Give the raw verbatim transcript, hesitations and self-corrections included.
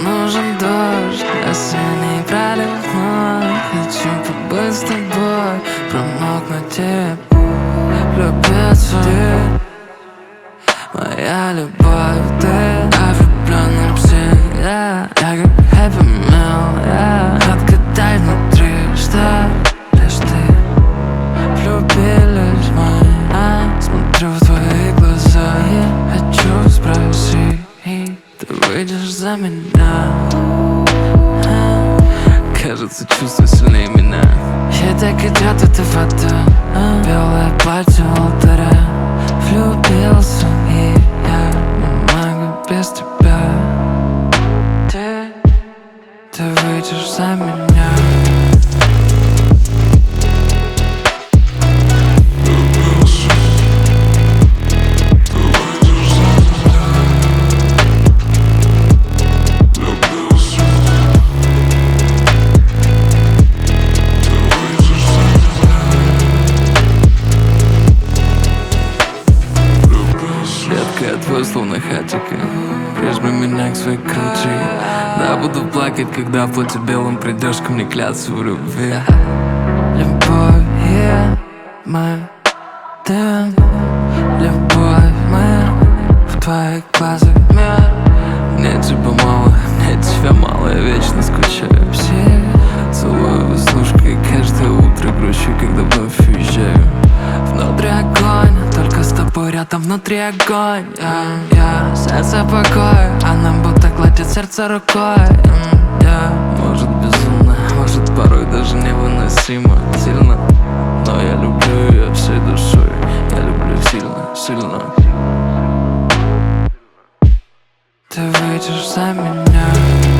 нужен дождь, осенний проливной. Хочу побыть с тобой, промокнуть и влюбиться. Ты моя любовь, ты о влюбленном всегда. Я как Happy Meal, я отгадай внутри, что лишь ты влюбились в мои. Смотрю в твои глаза, я хочу спросить, ты выйдешь за меня? Кажется, чувство сильнее меня. Я так идет эта вода, белое платье у алтаря. Влюбился, и я не могу без тебя. Ты, ты выйдешь за меня. Я твой словно хатика, прижми меня к своей груди. Да, буду плакать, когда в плоти белом придешь ко мне кляться в любви. Любовь моя, ты, любовь моя, в твоих глазах мир. Мне тебя мало, мне тебя мало, я вечно скучаю. Все целую выслушкой, каждое утро грущу, когда вновь уезжаю. Внутри огонь, только с тобой рядом, внутри огонь. yeah, yeah. Сердце покой, а нам будто гладит сердце рукой. mm, yeah. Может безумно, может порой даже невыносимо сильно, но я люблю ее всей душой. Я люблю сильно, сильно. Ты выйдешь за меня.